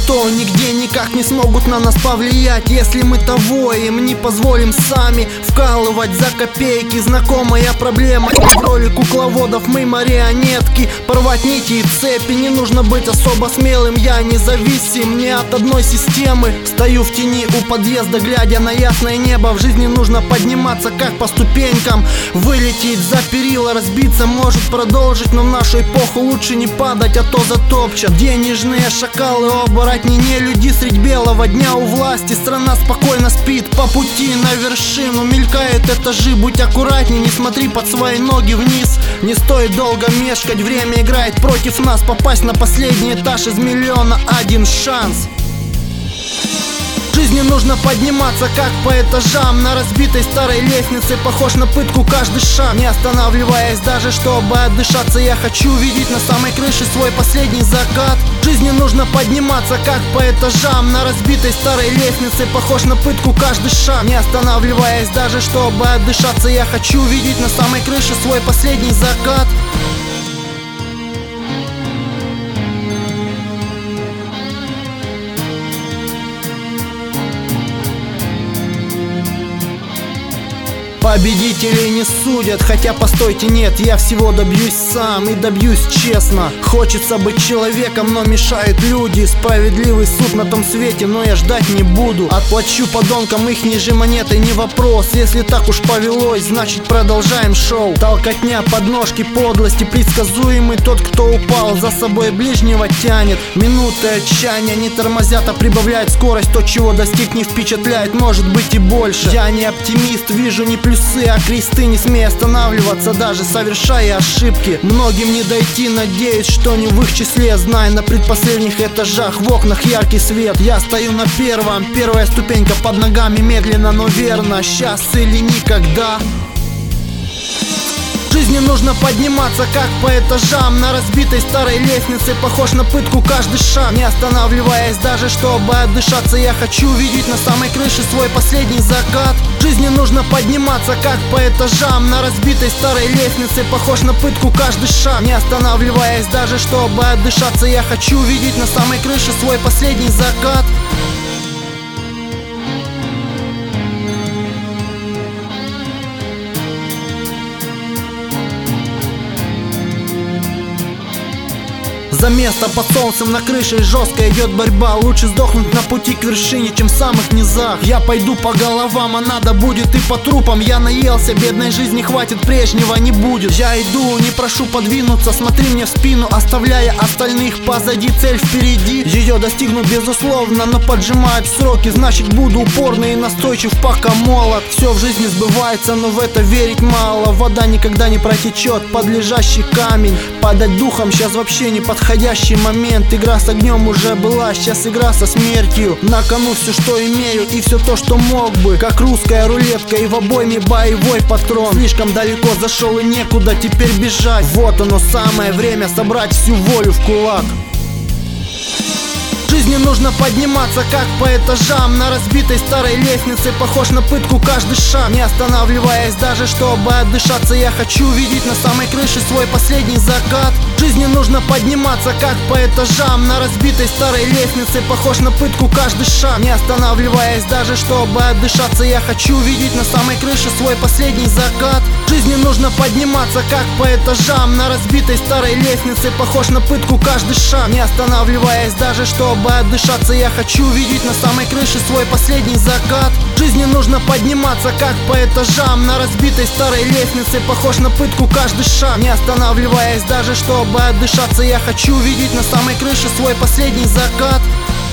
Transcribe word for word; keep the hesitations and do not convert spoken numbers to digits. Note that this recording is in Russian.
Никто, нигде никак не смогут на нас повлиять, если мы того им не позволим сами. Вкалывать за копейки, знакомая проблема. В роли кукловодов мы марионетки. Порвать нити и цепи, не нужно быть особо смелым. Я независим не от одной системы. Стою в тени у подъезда, глядя на ясное небо. В жизни нужно подниматься как по ступенькам. Вылететь за перила, разбиться, может продолжить. Но в нашу эпоху лучше не падать, а то затопчат. Денежные шакалы, оборотни, не люди средь белого дня у власти. Страна спокойно спит по пути на вершину. Мелькают этажи, будь аккуратней, не смотри под свои ноги вниз. Не стоит долго мешкать, время играет против нас. Попасть на последний этаж из миллиона один шанс. В жизни нужно подниматься как по этажам. На разбитой старой лестнице похож на пытку каждый шаг. Не останавливаясь даже, чтобы отдышаться, я хочу видеть на самой крыше свой последний закат. В жизни нужно подниматься как по этажам. На разбитой старой лестнице похож на пытку каждый шаг. Не останавливаясь даже, чтобы отдышаться, я хочу видеть на самой крыше свой последний закат. Победителей не судят, хотя постойте, нет, я всего добьюсь сам и добьюсь честно. Хочется быть человеком, но мешают люди. Справедливый суд на том свете, но я ждать не буду. Отплачу подонкам их ниже монеты, не вопрос. Если так уж повелось, значит продолжаем шоу. Толкотня, подножки, подлости, предсказуемый тот, кто упал, за собой ближнего тянет. Минуты отчаяния не тормозят, а прибавляют скорость. То, чего достиг, не впечатляет, может быть и больше. Я не оптимист, вижу не плюс, а кресты, не смей останавливаться, даже совершая ошибки. Многим не дойти, надеюсь, что не в их числе. Зная, на предпоследних этажах в окнах яркий свет. Я стою на первом, первая ступенька под ногами. Медленно, но верно, сейчас или никогда. В жизни нужно подниматься как по этажам. На разбитой старой лестнице похож на пытку каждый шаг. Не останавливаясь даже, чтобы отдышаться, я хочу видеть на самой крыше свой последний закат. В жизни нужно подниматься как по этажам. На разбитой старой лестнице похож на пытку каждый шаг. Не останавливаясь даже, чтобы отдышаться, я хочу видеть на самой крыше свой последний закат. За место под солнцем на крыше жестко идет борьба. Лучше сдохнуть на пути к вершине, чем в самых низах. Я пойду по головам, а надо будет и по трупам. Я наелся, бедной жизни хватит, прежнего не будет. Я иду, не прошу подвинуться, смотри мне в спину, оставляя остальных позади, цель впереди. Ее достигну безусловно, но поджимают сроки. Значит буду упорный и настойчив, пока молод. Все в жизни сбывается, но в это верить мало. Вода никогда не протечет под лежащий камень. Падать духом сейчас вообще не подходит. Подходящий момент, игра с огнем уже была, сейчас игра со смертью. На кону все, что имею, и все то, что мог бы. Как русская рулетка, и в обойме боевой патрон. Слишком далеко зашел и некуда теперь бежать. Вот оно самое время собрать всю волю в кулак. В жизни нужно подниматься как по этажам. На разбитой старой лестнице похож на пытку каждый шаг. Не останавливаясь даже, чтобы отдышаться, я хочу видеть на самой крыше свой последний закат. В жизни нужно подниматься как по этажам. На разбитой старой лестнице похож на пытку каждый шаг. Не останавливаясь даже, чтобы отдышаться, я хочу видеть на самой крыше свой последний закат. В жизни нужно подниматься как по этажам. На разбитой старой лестнице похож на пытку каждый шаг. Не останавливаясь даже, чтобы отдышаться, я хочу видеть на самой крыше свой последний закат. В жизни нужно подниматься как по этажам. На разбитой старой лестнице похож на пытку каждый шаг. Не останавливаясь даже, чтобы отдышаться, я хочу видеть на самой крыше свой последний закат.